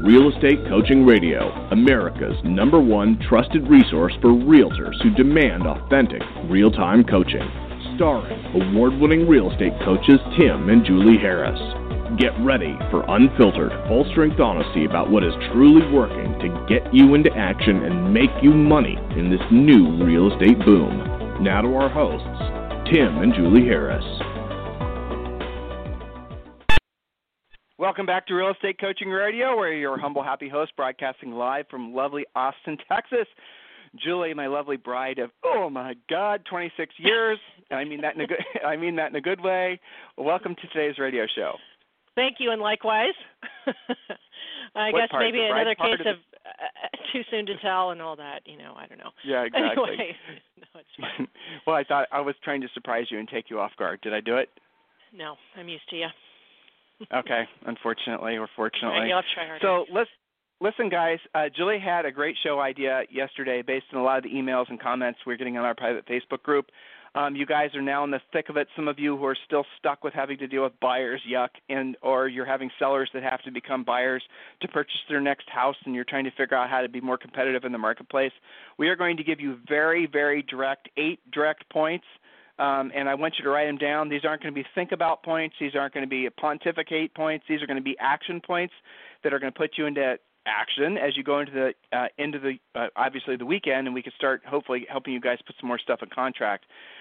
Real Estate Coaching Radio, America's #1 trusted resource for realtors who demand authentic, real-time coaching. Starring award-winning real estate coaches Tim and Julie Harris. Get ready for unfiltered, full-strength honesty about what is truly working to get you into action and make you money in this new real estate boom. Now to our hosts, Tim and Julie Harris. Welcome back to Real Estate Coaching Radio. We're your humble, happy host, broadcasting live from lovely Austin, Texas. Julie, my lovely bride of, oh my God, 26 years. I mean that in a good way. Welcome to today's radio show. Thank you, and likewise. I guess maybe another case of too soon to tell and all that. I don't know. Yeah, exactly. Anyway, no, it's fine. Well, I thought I was trying to surprise you and take you off guard. Did I do it? No, I'm used to you. Okay, unfortunately or fortunately. Right, you'll have to try harder. So listen, guys, Julie had a great show idea yesterday based on a lot of the emails and comments we're getting on our private Facebook group. You guys are now in the thick of it. Some of you who are still stuck with having to deal with buyers, or you're having sellers that have to become buyers to purchase their next house, and you're trying to figure out how to be more competitive in the marketplace. We are going to give you very, very direct, 8 direct points. And I want you to write them down. These aren't going to be think about points. These aren't going to be pontificate points. These are going to be action points that are going to put you into action as you go into the obviously the weekend, and we can start hopefully helping you guys put some more stuff in contract.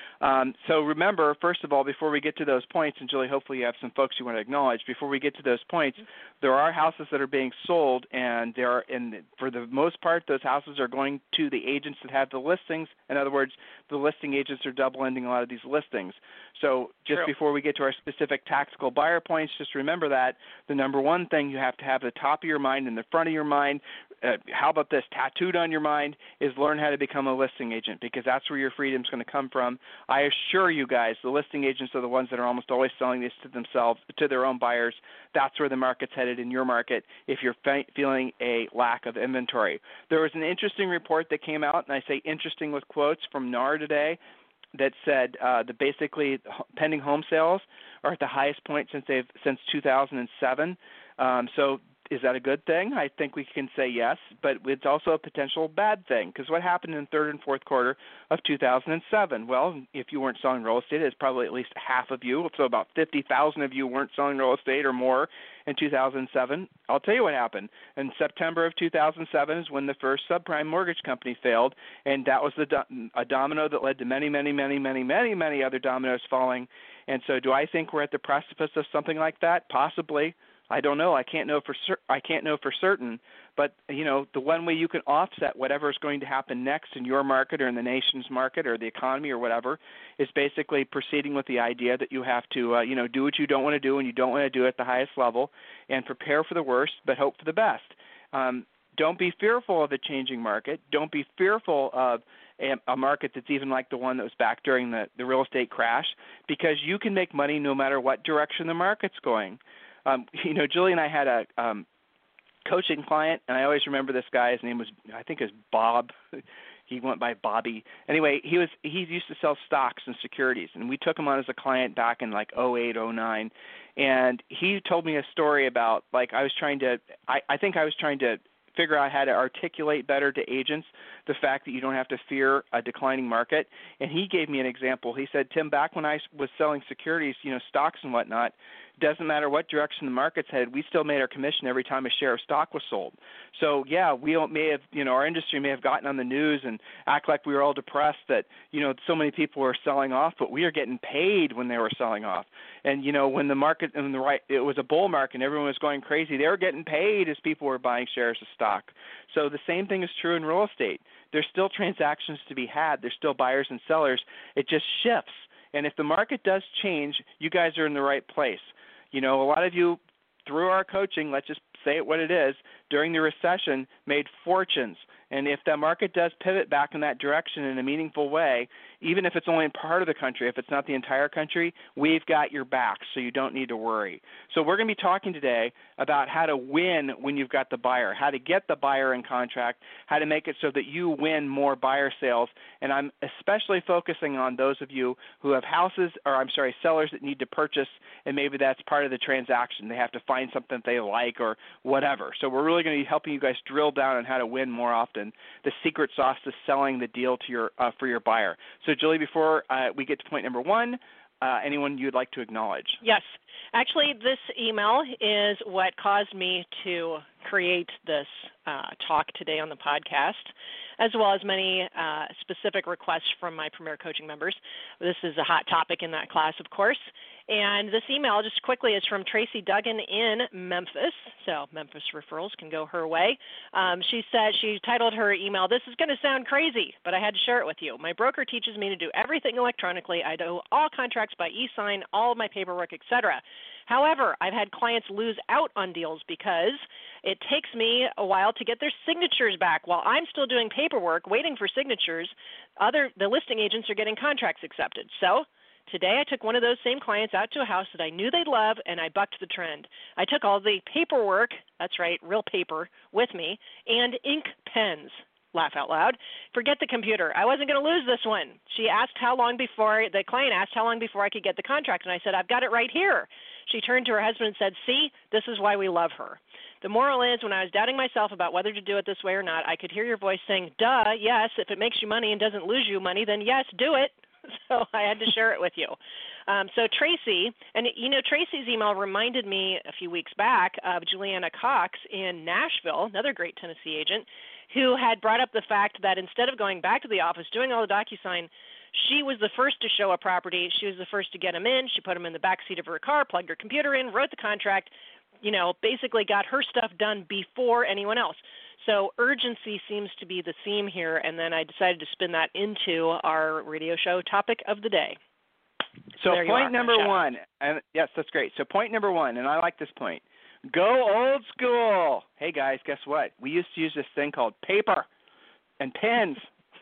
So remember, first of all, before we get to those points, and Julie, hopefully you have some folks you want to acknowledge, before we get to those points, there are houses that are being sold, and for the most part, those houses are going to the agents that have the listings. In other words, the listing agents are double-ending a lot of these listings. So just before we get to our specific tactical buyer points, just remember that the number one thing you have to have at the top of your mind and the front of your mind, how about this, tattooed on your mind, is learn how to become a listing agent, because that's where your freedom is going to come from. I assure you guys, the listing agents are the ones that are almost always selling these to themselves, to their own buyers. That's where the market's headed in your market if you're feeling a lack of inventory. There was an interesting report that came out, and I say interesting with quotes, from NAR today, that said that basically pending home sales are at the highest point since 2007. So is that a good thing? I think we can say yes, but it's also a potential bad thing, because what happened in the third and fourth quarter of 2007? Well, if you weren't selling real estate, it's probably at least half of you, so about 50,000 of you weren't selling real estate or more in 2007. I'll tell you what happened. In September of 2007 is when the first subprime mortgage company failed, and that was a domino that led to many, many, many, many, many, many other dominoes falling. And so do I think we're at the precipice of something like that? Possibly. I don't know. I can't know for certain. But, the one way you can offset whatever is going to happen next in your market or in the nation's market or the economy or whatever is basically proceeding with the idea that you have to, do what you don't want to do, and you don't want to do it at the highest level, and prepare for the worst but hope for the best. Don't be fearful of a changing market. Don't be fearful of a market that's even like the one that was back during the real estate crash, because you can make money no matter what direction the market's going. Julie and I had a coaching client, and I always remember this guy. His name was, I think it was Bob. He went by Bobby. Anyway, he used to sell stocks and securities, and we took him on as a client back in like 08, 09. And he told me a story about, like, I think I was trying to figure out how to articulate better to agents the fact that you don't have to fear a declining market. And he gave me an example. He said, Tim, back when I was selling securities, stocks and whatnot, doesn't matter what direction the market's headed, we still made our commission every time a share of stock was sold. So, yeah, our industry may have gotten on the news and act like we were all depressed that, so many people were selling off, but we are getting paid when they were selling off. And, when the market, it was a bull market and everyone was going crazy, they were getting paid as people were buying shares of stock. So the same thing is true in real estate. There's still transactions to be had. There's still buyers and sellers. It just shifts. And if the market does change, you guys are in the right place. A lot of you, through our coaching, let's just say it what it is, during the recession, made fortunes. And if the market does pivot back in that direction in a meaningful way, even if it's only in part of the country, if it's not the entire country, we've got your back, so you don't need to worry. So we're going to be talking today about how to win when you've got the buyer, how to get the buyer in contract, how to make it so that you win more buyer sales. And I'm especially focusing on those of you who have sellers that need to purchase, and maybe that's part of the transaction. They have to find something they like or whatever. So we're really going to be helping you guys drill down on how to win more often, the secret sauce to selling the deal to your for your buyer. So, Julie, before we get to point number 1, anyone you'd like to acknowledge? Yes. Actually, this email is what caused me to create this talk today on the podcast, as well as many specific requests from my Premier Coaching members. This is a hot topic in that class, of course. And this email, just quickly, is from Tracy Duggan in Memphis. So Memphis referrals can go her way. She said, she titled her email, "This is going to sound crazy, but I had to share it with you. My broker teaches me to do everything electronically. I do all contracts by e-sign, all of my paperwork, etc. However, I've had clients lose out on deals because it takes me a while to get their signatures back. While I'm still doing paperwork, waiting for signatures, the listing agents are getting contracts accepted. So today I took one of those same clients out to a house that I knew they'd love, and I bucked the trend. I took all the paperwork, that's right, real paper, with me, and ink pens. Laugh out loud. Forget the computer. I wasn't going to lose this one. The client asked how long before I could get the contract, and I said, I've got it right here. She turned to her husband and said, see, this is why we love her. The moral is, when I was doubting myself about whether to do it this way or not, I could hear your voice saying, duh, yes, if it makes you money and doesn't lose you money, then yes, do it. So I had to share it with you. So Tracy, and Tracy's email reminded me a few weeks back of Juliana Cox in Nashville, another great Tennessee agent, who had brought up the fact that instead of going back to the office, doing all the DocuSign, she was the first to show a property. She was the first to get them in. She put them in the back seat of her car, plugged her computer in, wrote the contract, basically got her stuff done before anyone else. So urgency seems to be the theme here, and then I decided to spin that into our radio show topic of the day. So point number 1, and yes, that's great. So point number 1, and I like this point, go old school. Hey, guys, guess what? We used to use this thing called paper and pens.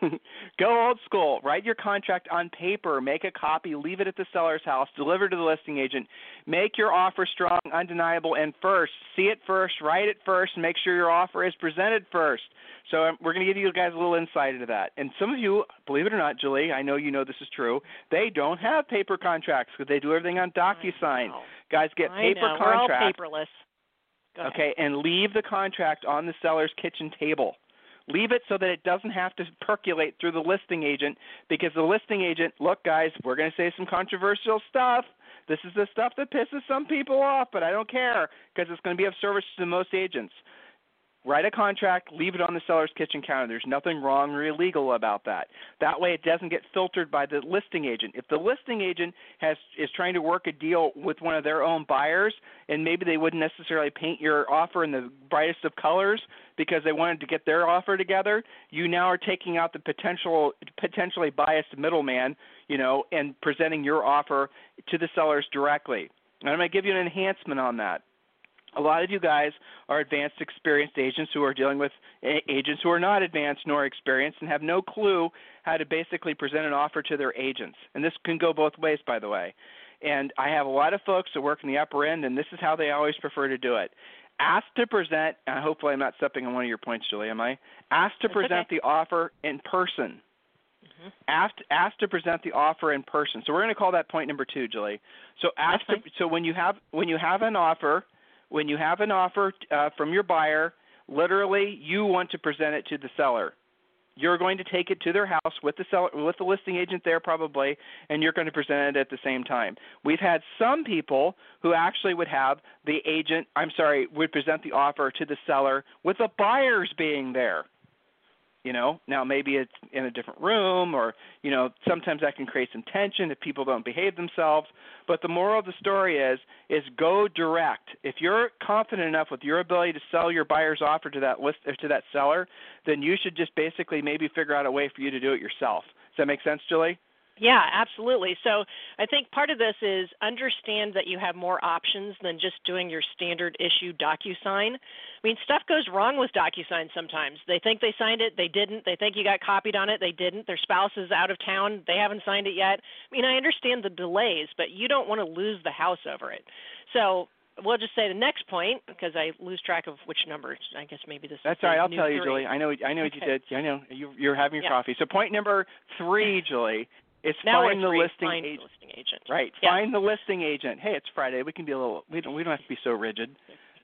Go old school. Write your contract on paper. Make a copy. Leave it at the seller's house. Deliver to the listing agent. Make your offer strong, undeniable, and first. See it first. Write it first. And make sure your offer is presented first. So we're going to give you guys a little insight into that. And some of you, believe it or not, Julie, I know you know this is true, they don't have paper contracts because they do everything on DocuSign. Guys, get paper contracts. We're all paperless. Okay, and leave the contract on the seller's kitchen table. Leave it so that it doesn't have to percolate through the listing agent, because the listing agent, look, guys, we're going to say some controversial stuff. This is the stuff that pisses some people off, but I don't care because it's going to be of service to most agents. Write a contract, leave it on the seller's kitchen counter. There's nothing wrong or illegal about that. That way it doesn't get filtered by the listing agent. If the listing agent is trying to work a deal with one of their own buyers, and maybe they wouldn't necessarily paint your offer in the brightest of colors because they wanted to get their offer together, you now are taking out the potentially biased middleman, and presenting your offer to the sellers directly. And I'm going to give you an enhancement on that. A lot of you guys are advanced, experienced agents who are dealing with agents who are not advanced nor experienced and have no clue how to basically present an offer to their agents. And this can go both ways, by the way. And I have a lot of folks that work in the upper end, and this is how they always prefer to do it. Ask to present, and hopefully I'm not stepping on one of your points, Julie, am I? Ask to present the offer in person. Mm-hmm. Ask to present the offer in person. So we're going to call that point number 2, Julie. So so when you have an offer. When you have an offer from your buyer, literally you want to present it to the seller. You're going to take it to their house with the seller, with the listing agent there probably, and you're going to present it at the same time. We've had some people who actually would present the offer to the seller with the buyers being there. Now maybe it's in a different room, or, sometimes that can create some tension if people don't behave themselves. But the moral of the story is go direct. If you're confident enough with your ability to sell your buyer's offer to that seller, then you should just basically maybe figure out a way for you to do it yourself. Does that make sense, Julie? Yeah, absolutely. So I think part of this is understand that you have more options than just doing your standard issue DocuSign. I mean, stuff goes wrong with DocuSign sometimes. They think they signed it, they didn't. They think you got copied on it, they didn't. Their spouse is out of town, they haven't signed it yet. I mean, I understand the delays, but you don't want to lose the house over it. So we'll just say the next point, because I lose track of which number. I guess maybe this That's is all right. I'll tell you, 3. Julie. I know what you did. I know you're having your coffee. So point number 3, Julie, is find the listing agent. Right. Yeah. Find the listing agent. Hey, it's Friday. We can be a little. We don't have to be so rigid.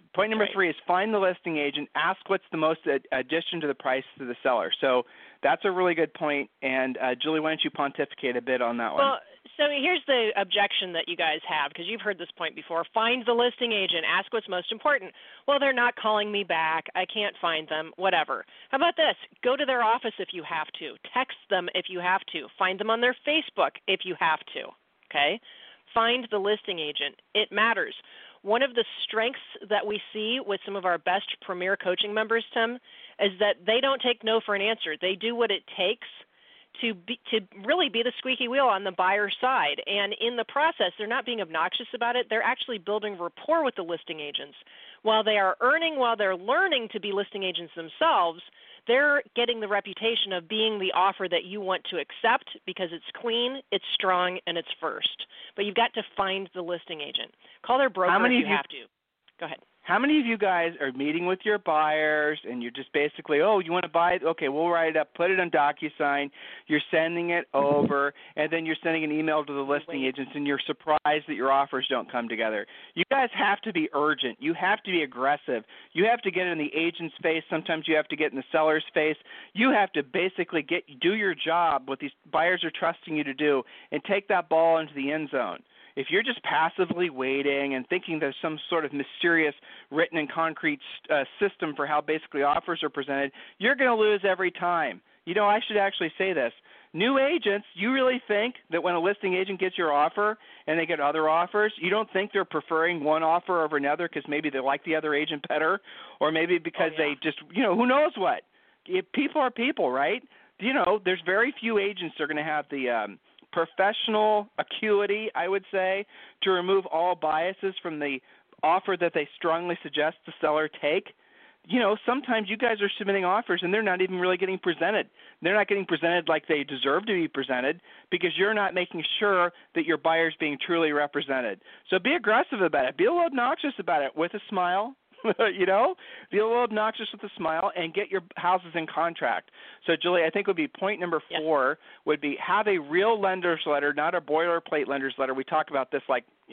Point number 3 is find the listing agent. Ask what's the most addition to the price to the seller. So that's a really good point. And Julie, why don't you pontificate a bit on that one? Well, so here's the objection that you guys have, because you've heard this point before. Find the listing agent. Ask what's most important. Well, they're not calling me back. I can't find them. Whatever. How about this? Go to their office if you have to. Text them if you have to. Find them on their Facebook if you have to. Okay? Find the listing agent. It matters. One of the strengths that we see with some of our best premier coaching members, Tim, is that they don't take no for an answer. They do what it takes to really be the squeaky wheel on the buyer side. And in the process, they're not being obnoxious about it. They're actually building rapport with the listing agents. While they are while they're learning to be listing agents themselves, they're getting the reputation of being the offer that you want to accept because it's clean, it's strong, and it's first. But you've got to find the listing agent. Call their broker if you have to. Go ahead. How many of you guys are meeting with your buyers and you're just basically, oh, you want to buy it? Okay, we'll write it up, put it on DocuSign. You're sending it over, and then you're sending an email to the listing agents, and you're surprised that your offers don't come together. You guys have to be urgent. You have to be aggressive. You have to get in the agent's face. Sometimes you have to get in the seller's face. You have to basically do your job, what these buyers are trusting you to do, and take that ball into the end zone. If you're just passively waiting and thinking there's some sort of mysterious written in concrete system for how basically offers are presented, you're going to lose every time. You know, I should actually say this. New agents, you really think that when a listing agent gets your offer and they get other offers, you don't think they're preferring one offer over another because maybe they like the other agent better, or maybe because they just, who knows what? People are people, right? There's very few agents that are going to have the professional acuity, I would say, to remove all biases from the offer that they strongly suggest the seller take. Sometimes you guys are submitting offers and they're not even really getting presented. They're not getting presented like they deserve to be presented because you're not making sure that your buyer's being truly represented. So be aggressive about it. Be a little obnoxious about it with a smile. Be a little obnoxious with a smile and get your houses in contract. So, Julie, I think would be point number 4 would be have a real lender's letter, not a boilerplate lender's letter. We talk about this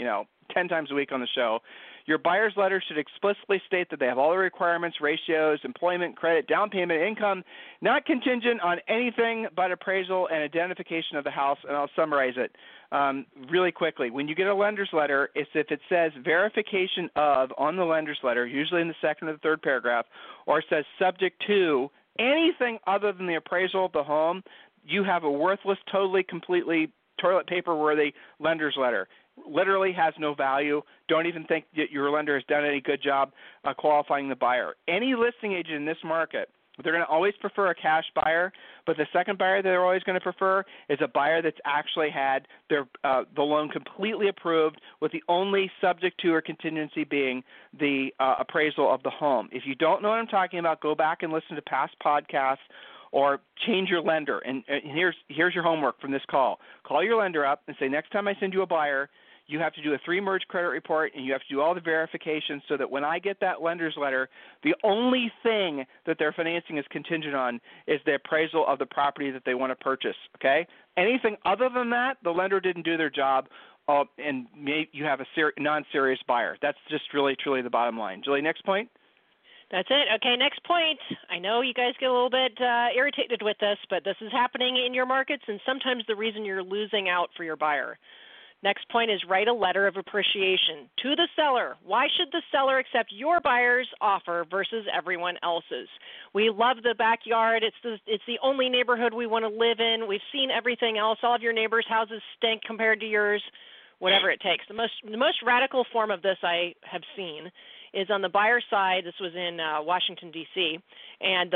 10 times a week on the show. Your buyer's letter should explicitly state that they have all the requirements, ratios, employment, credit, down payment, income, not contingent on anything but appraisal and identification of the house, and I'll summarize it really quickly. When you get a lender's letter, it's if it says verification of on the lender's letter, usually in the second or the third paragraph, or it says subject to anything other than the appraisal of the home, you have a worthless, totally, completely toilet paper worthy lender's letter. Literally has no value. Don't even think that your lender has done any good job qualifying the buyer. Any listing agent in this market, they're going to always prefer a cash buyer, but the second buyer they're always going to prefer is a buyer that's actually had their the loan completely approved with the only subject to or contingency being the appraisal of the home. If you don't know what I'm talking about, go back and listen to past podcasts or change your lender. And here's your homework from this call. Call your lender up and say, next time I send you a buyer, you have to do a 3-merge credit report, and you have to do all the verifications so that when I get that lender's letter, the only thing that their financing is contingent on is the appraisal of the property that they want to purchase, okay? Anything other than that, the lender didn't do their job, and you have a non-serious buyer. That's just really, truly the bottom line. Julie, next point? That's it. Okay, next point. I know you guys get a little bit irritated with this, but this is happening in your markets, and sometimes the reason you're losing out for your buyer. Next point is write a letter of appreciation to the seller. Why should the seller accept your buyer's offer versus everyone else's? We love the backyard. It's the only neighborhood we want to live in. We've seen everything else. All of your neighbors' houses stink compared to yours. Whatever it takes. The most radical form of this I have seen is on the buyer side. This was in Washington, D.C., and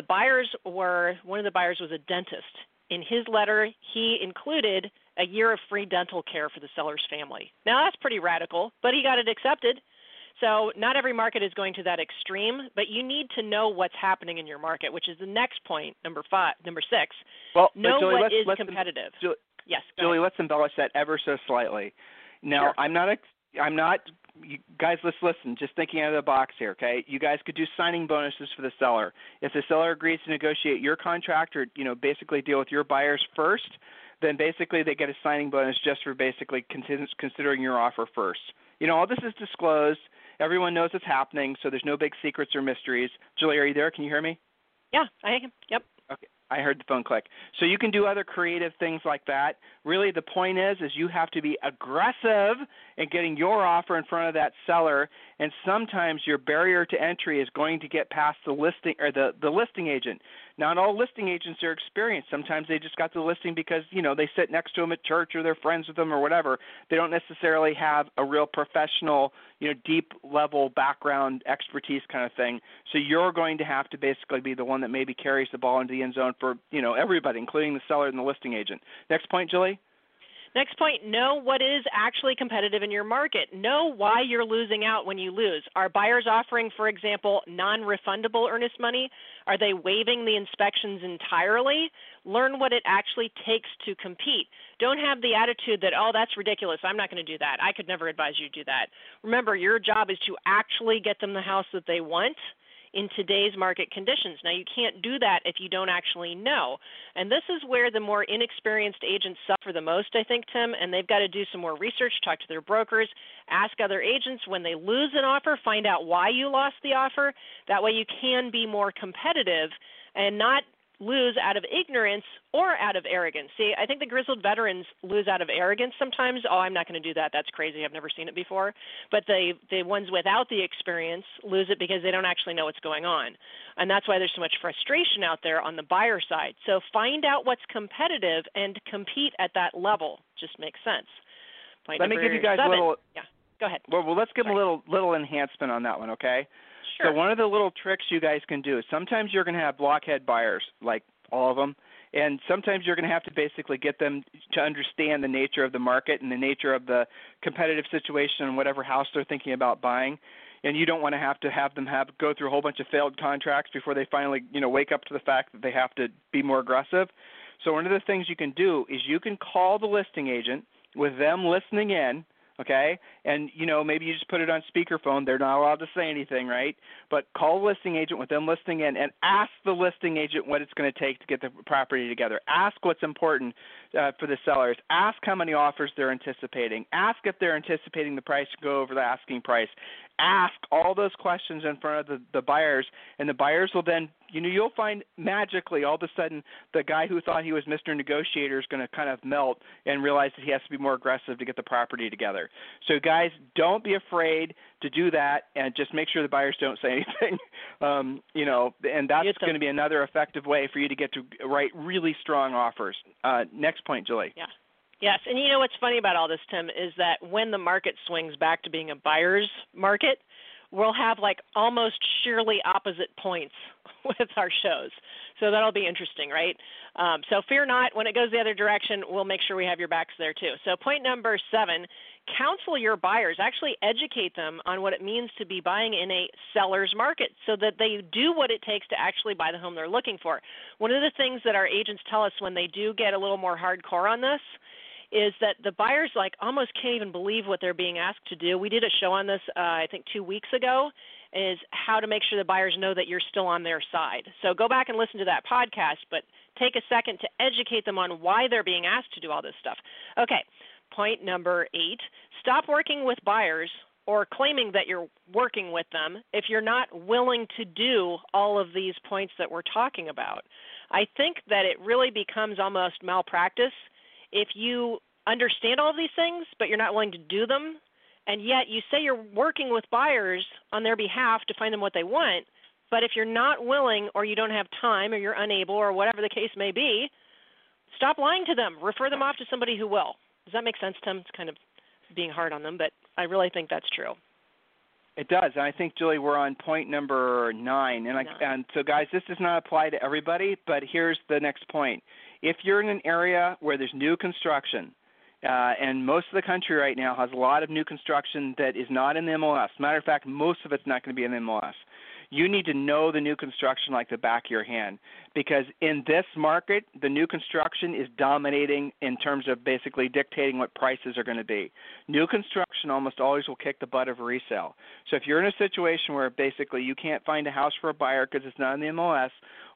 one of the buyers was a dentist. In his letter, he included a year of free dental care for the seller's family. Now, that's pretty radical, but he got it accepted. So not every market is going to that extreme, but you need to know what's happening in your market, which is the next point, number 6. Well, know Julie, what is competitive. Yes, Julie, let's embellish that ever so slightly. Now, sure. I'm not. You guys, let's listen. Just thinking out of the box here, okay? You guys could do signing bonuses for the seller. If the seller agrees to negotiate your contract or basically deal with your buyers first, then basically they get a signing bonus just for basically considering your offer first. All this is disclosed, Everyone knows it's happening, so there's no big secrets or mysteries. Julie, are you there? Can you hear me? Yeah, I am. Yep. Okay. I heard the phone click. So you can do other creative things like that. Really, the point is you have to be aggressive in getting your offer in front of that seller, and sometimes your barrier to entry is going to get past the listing or the listing agent. Not all listing agents are experienced. Sometimes they just got the listing because, they sit next to them at church or they're friends with them or whatever. They don't necessarily have a real professional, deep level background expertise kind of thing. So you're going to have to basically be the one that maybe carries the ball into the end zone for, everybody, including the seller and the listing agent. Next point, Julie. Next point, know what is actually competitive in your market. Know why you're losing out when you lose. Are buyers offering, for example, non-refundable earnest money? Are they waiving the inspections entirely? Learn what it actually takes to compete. Don't have the attitude that, oh, that's ridiculous, I'm not going to do that. I could never advise you to do that. Remember, your job is to actually get them the house that they want in today's market conditions. Now, you can't do that if you don't actually know. And this is where the more inexperienced agents suffer the most, I think, Tim, and they've got to do some more research, talk to their brokers, ask other agents when they lose an offer, find out why you lost the offer. That way you can be more competitive and not lose out of ignorance or out of arrogance. See, I think the grizzled veterans lose out of arrogance sometimes. Oh, I'm not going to do that. That's crazy. I've never seen it before. But the ones without the experience lose it because they don't actually know what's going on. And that's why there's so much frustration out there on the buyer side. So find out what's competitive and compete at that level. Just makes sense. Let me give you guys a little. Yeah, go ahead. Well, let's give them a little enhancement on that one, okay? Sure. So one of the little tricks you guys can do is sometimes you're going to have blockhead buyers, like all of them, and sometimes you're going to have to basically get them to understand the nature of the market and the nature of the competitive situation in whatever house they're thinking about buying. And you don't want to have them go through a whole bunch of failed contracts before they finally, wake up to the fact that they have to be more aggressive. So one of the things you can do is you can call the listing agent with them listening in. Okay, and maybe you just put it on speakerphone. They're not allowed to say anything, right? But call the listing agent with them listening in and ask the listing agent what it's going to take to get the property together. Ask what's important for the sellers. Ask how many offers they're anticipating. Ask if they're anticipating the price to go over the asking price. Ask all those questions in front of the buyers, and the buyers will then, you'll find magically all of a sudden the guy who thought he was Mr. Negotiator is going to kind of melt and realize that he has to be more aggressive to get the property together. So guys, don't be afraid to do that, and just make sure the buyers don't say anything. And that's going to be another effective way for you to get to write really strong offers. Next point, Julie. Yeah. Yes, and what's funny about all this, Tim, is that when the market swings back to being a buyer's market, we'll have almost sheerly opposite points with our shows. So that'll be interesting, right? So fear not. When it goes the other direction, we'll make sure we have your backs there too. So point number 7, counsel your buyers. Actually educate them on what it means to be buying in a seller's market so that they do what it takes to actually buy the home they're looking for. One of the things that our agents tell us when they do get a little more hardcore on this is that the buyers almost can't even believe what they're being asked to do. We did a show on this, I think 2 weeks ago, is how to make sure the buyers know that you're still on their side. So go back and listen to that podcast, but take a second to educate them on why they're being asked to do all this stuff. Okay, point number 8, stop working with buyers or claiming that you're working with them if you're not willing to do all of these points that we're talking about. I think that it really becomes almost malpractice if you understand all of these things, but you're not willing to do them, and yet you say you're working with buyers on their behalf to find them what they want, but if you're not willing or you don't have time or you're unable or whatever the case may be, stop lying to them. Refer them off to somebody who will. Does that make sense, Tim? It's kind of being hard on them, but I really think that's true. It does, and I think, Julie, we're on point number 9. And so, guys, this does not apply to everybody, but here's the next point. If you're in an area where there's new construction, and most of the country right now has a lot of new construction that is not in the MLS. Matter of fact, most of it's not going to be in the MLS. You need to know the new construction like the back of your hand, because in this market, the new construction is dominating in terms of basically dictating what prices are going to be. New construction almost always will kick the butt of a resale. So if you're in a situation where basically you can't find a house for a buyer because it's not in the MLS,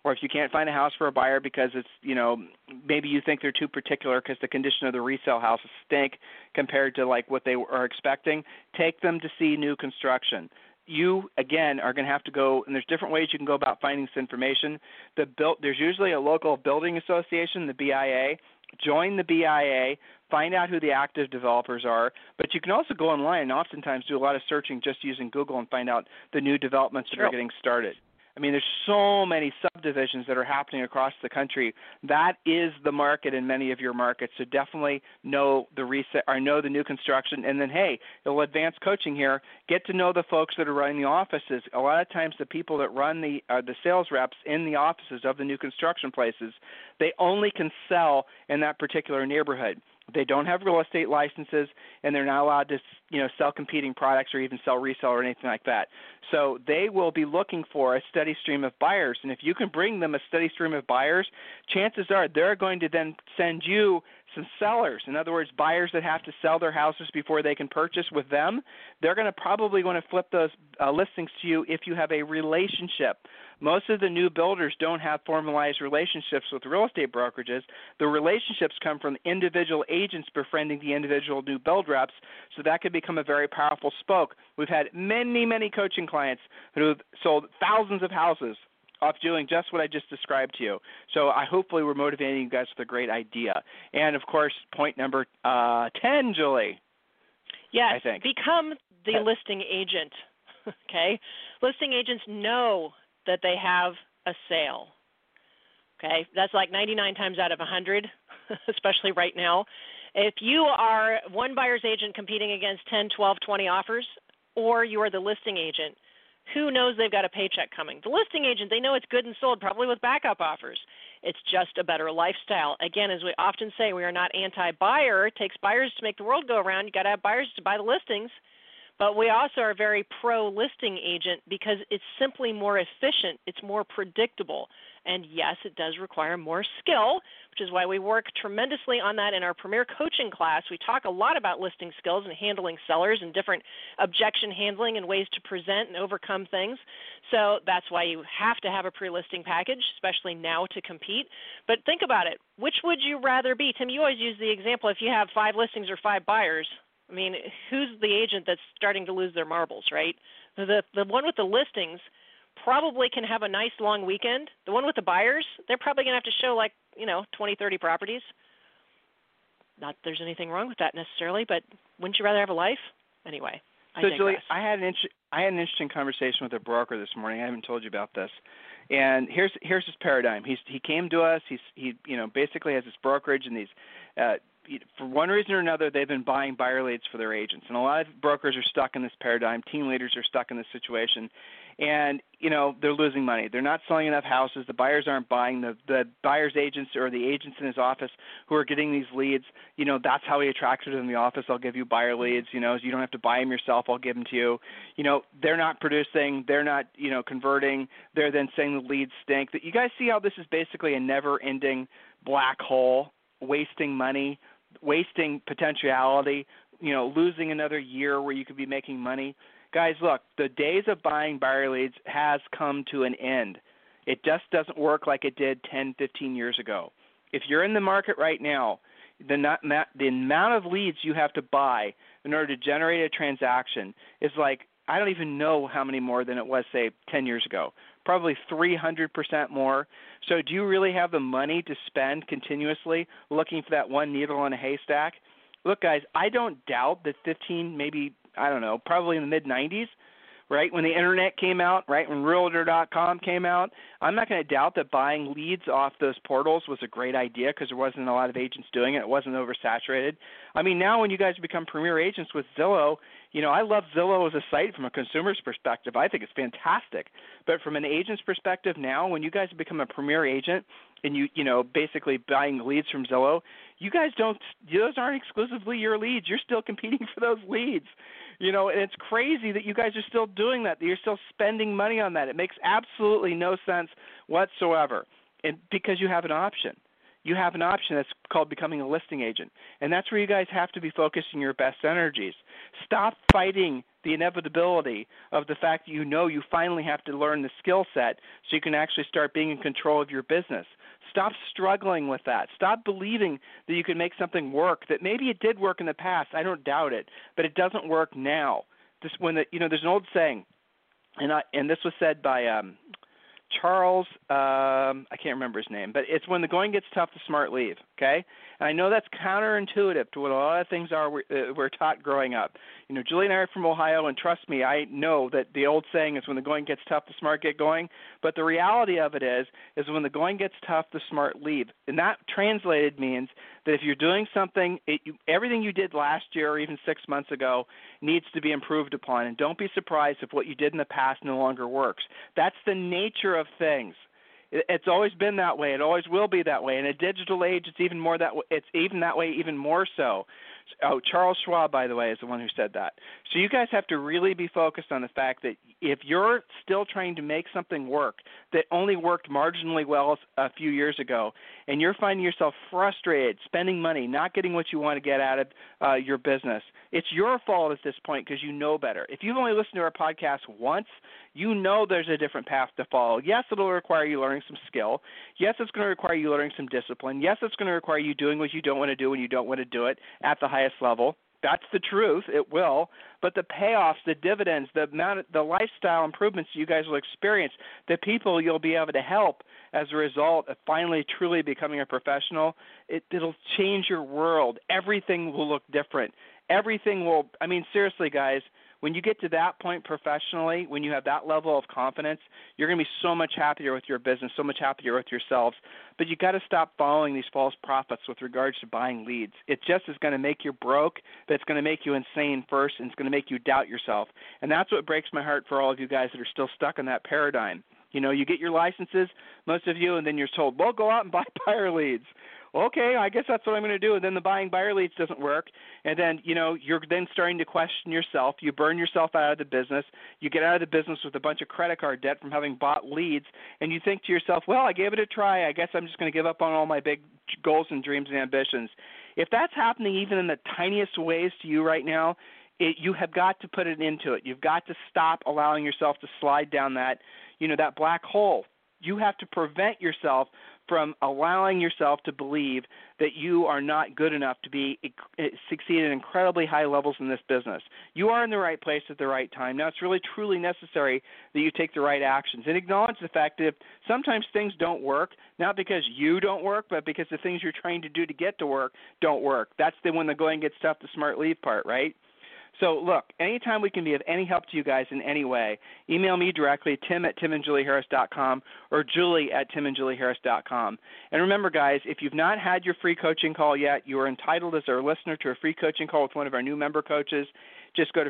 or if you can't find a house for a buyer because it's, maybe you think they're too particular because the condition of the resale houses stink compared to like what they are expecting, take them to see new construction. You, again, are going to have to go, and there's different ways you can go about finding this information. There's usually a local building association, the BIA. Join the BIA, find out who the active developers are, but you can also go online and oftentimes do a lot of searching just using Google and find out the new developments that are getting started. I mean, there's so many subdivisions that are happening across the country. That is the market in many of your markets. So definitely know the know the new construction. And then, hey, a little advanced coaching here. Get to know the folks that are running the offices. A lot of times, the people that run the sales reps in the offices of the new construction places, they only can sell in that particular neighborhood. They don't have real estate licenses, and they're not allowed to, sell competing products or even sell resale or anything like that. So they will be looking for a steady stream of buyers, and if you can bring them a steady stream of buyers, chances are they're going to then send you some sellers. In other words, buyers that have to sell their houses before they can purchase with them. They're going to probably want to flip those listings to you if you have a relationship. Most of the new builders don't have formalized relationships with real estate brokerages. The relationships come from individual agents befriending the individual new build reps, so that could become a very powerful spoke. We've had many, many coaching clients who have sold thousands of houses off doing just what I just described to you. So hopefully we're motivating you guys with a great idea. And, of course, point number 10, Julie. Yes, I think. Become the listing agent, okay? Listing agents know that they have a sale, okay? That's like 99 times out of 100, especially right now. If you are one buyer's agent competing against 10, 12, 20 offers, or you are the listing agent, who knows they've got a paycheck coming? The listing agent, they know it's good and sold, probably with backup offers. It's just a better lifestyle. Again, as we often say, we are not anti-buyer. It takes buyers to make the world go around. You've got to have buyers to buy the listings. But we also are very pro-listing agent because it's simply more efficient. It's more predictable. And, yes, it does require more skill, which is why we work tremendously on that in our Premier Coaching class. We talk a lot about listing skills and handling sellers and different objection handling and ways to present and overcome things. So that's why you have to have a pre-listing package, especially now to compete. But think about it. Which would you rather be? Tim, you always use the example if you have 5 listings or 5 buyers. I mean, who's the agent that's starting to lose their marbles, right? The one with the listings probably can have a nice long weekend. The one with the buyers, they're probably going to have to show 20, 30 properties. Not that there's anything wrong with that necessarily, but wouldn't you rather have a life? Anyway, I digress. Julie, I had an interesting conversation with a broker this morning. I haven't told you about this. And here's his paradigm. He came to us. He basically has this brokerage and these for one reason or another, they've been buying buyer leads for their agents. And a lot of brokers are stuck in this paradigm. Team leaders are stuck in this situation. And, they're losing money. They're not selling enough houses. The buyers aren't buying. The buyer's agents or the agents in his office who are getting these leads, that's how he attracts them in the office. I'll give you buyer leads. You don't have to buy them yourself. I'll give them to you. They're not producing. They're not, converting. They're then saying the leads stink. You guys see how this is basically a never-ending black hole, wasting money, wasting potentiality, losing another year where you could be making money. Guys, look, the days of buying buyer leads has come to an end. It just doesn't work like it did 10, 15 years ago. If you're in the market right now, the amount of leads you have to buy in order to generate a transaction is like, I don't even know how many more than it was, say, 10 years ago. Probably 300% more. So do you really have the money to spend continuously looking for that one needle in a haystack? Look, guys, I don't doubt that 15, maybe, I don't know, probably in the mid-90s, right, when the Internet came out, right, when Realtor.com came out, I'm not going to doubt that buying leads off those portals was a great idea because there wasn't a lot of agents doing it. It wasn't oversaturated. I mean, now when you guys become premier agents with Zillow, I love Zillow as a site from a consumer's perspective. I think it's fantastic. But from an agent's perspective now, when you guys become a premier agent and basically buying leads from Zillow, those aren't exclusively your leads. You're still competing for those leads. And it's crazy that you guys are still doing that you're still spending money on that. It makes absolutely no sense whatsoever. And because you have an option. You have an option that's called becoming a listing agent. And that's where you guys have to be focusing your best energies. Stop fighting the inevitability of the fact that you finally have to learn the skill set so you can actually start being in control of your business. Stop struggling with that. Stop believing that you can make something work, that maybe it did work in the past. I don't doubt it, but it doesn't work now. There's an old saying, and this was said by Charles, I can't remember his name, but it's when the going gets tough, the smart leave, okay? And I know that's counterintuitive to what a lot of things we're taught growing up. Julie and I are from Ohio, and trust me, I know that the old saying is when the going gets tough, the smart get going, but the reality of it is when the going gets tough, the smart leave. And that translated means that if you're doing something, everything you did last year or even 6 months ago needs to be improved upon, and don't be surprised if what you did in the past no longer works. That's the nature of things. It's always been that way. It always will be that way. In a digital age, it's even more that way. It's even that way, even more so. Oh, Charles Schwab, by the way, is the one who said that. So you guys have to really be focused on the fact that if you're still trying to make something work that only worked marginally well a few years ago, and you're finding yourself frustrated, spending money, not getting what you want to get out of your business, it's your fault at this point because you know better. If you've only listened to our podcast once, you know there's a different path to follow. Yes, it'll require you learning some skill. Yes, it's going to require you learning some discipline. Yes, it's going to require you doing what you don't want to do when you don't want to do it at the highest level. That's the truth. It will. But the payoffs, the dividends, the lifestyle improvements you guys will experience, the people you'll be able to help as a result of finally truly becoming a professional, it'll change your world. Everything will look different. Seriously, guys, when you get to that point professionally, when you have that level of confidence, you're going to be so much happier with your business, so much happier with yourselves. But you got to stop following these false prophets with regards to buying leads. It just is going to make you broke, but it's going to make you insane first, and it's going to make you doubt yourself. And that's what breaks my heart for all of you guys that are still stuck in that paradigm. You get your licenses, most of you, and then you're told, well, go out and buy buyer leads. Okay, I guess that's what I'm going to do. And then the buying buyer leads doesn't work. And then, you're then starting to question yourself. You burn yourself out of the business. You get out of the business with a bunch of credit card debt from having bought leads. And you think to yourself, well, I gave it a try. I guess I'm just going to give up on all my big goals and dreams and ambitions. If that's happening even in the tiniest ways to you right now, you have got to put it into it. You've got to stop allowing yourself to slide down that black hole. You have to prevent yourself from allowing yourself to believe that you are not good enough to succeed at incredibly high levels in this business. You are in the right place at the right time. Now, it's really, truly necessary that you take the right actions and acknowledge the fact that sometimes things don't work, not because you don't work, but because the things you're trying to do to get to work don't work. That's when the going gets tough, the smart leave part, right? So, look, anytime we can be of any help to you guys in any way, email me directly, tim@timandjulieharris.com or julie@timandjulieharris.com. And remember, guys, if you've not had your free coaching call yet, you are entitled as our listener to a free coaching call with one of our new member coaches. Just go to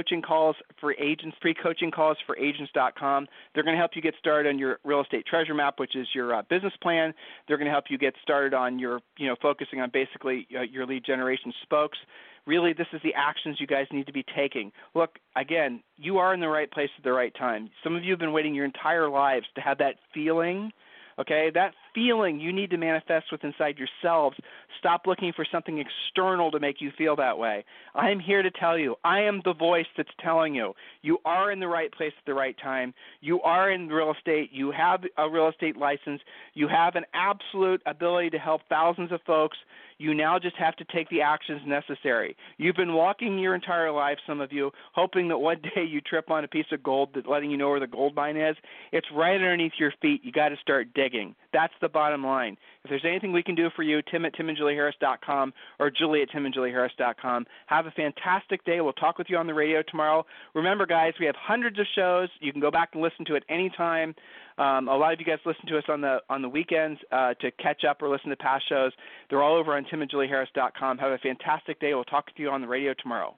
freecoachingcallsforagents.com. They're going to help you get started on your real estate treasure map, which is your business plan. They're going to help you get started on your, focusing on basically your lead generation spokes. Really, this is the actions you guys need to be taking. Look, again, you are in the right place at the right time. Some of you have been waiting your entire lives to have that feeling. Okay, that feeling you need to manifest with inside yourselves. Stop looking for something external to make you feel that way. I am here to tell you, I am the voice that's telling you, you are in the right place at the right time. You are in real estate. You have a real estate license. You have an absolute ability to help thousands of folks. You now just have to take the actions necessary. You've been walking your entire life, some of you, hoping that one day you trip on a piece of gold that's letting you know where the gold mine is. It's right underneath your feet. You got to start digging. That's the bottom line. If there's anything we can do for you, tim@timandjulieharris.com or julie@timandjulieharris.com. Have a fantastic day. We'll talk with you on the radio tomorrow. Remember, guys, we have hundreds of shows. You can go back and listen to it anytime. A lot of you guys listen to us on the weekends to catch up or listen to past shows. They're all over on timandjulieharris.com. Have a fantastic day. We'll talk to you on the radio tomorrow.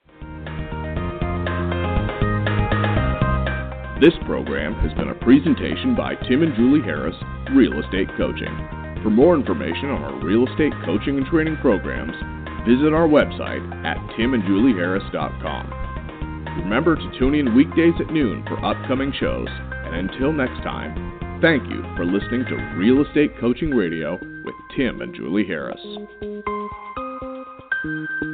This program has been a presentation by Tim and Julie Harris, Real Estate Coaching. For more information on our real estate coaching and training programs, visit our website at timandjulieharris.com. Remember to tune in weekdays at noon for upcoming shows. And until next time, thank you for listening to Real Estate Coaching Radio with Tim and Julie Harris.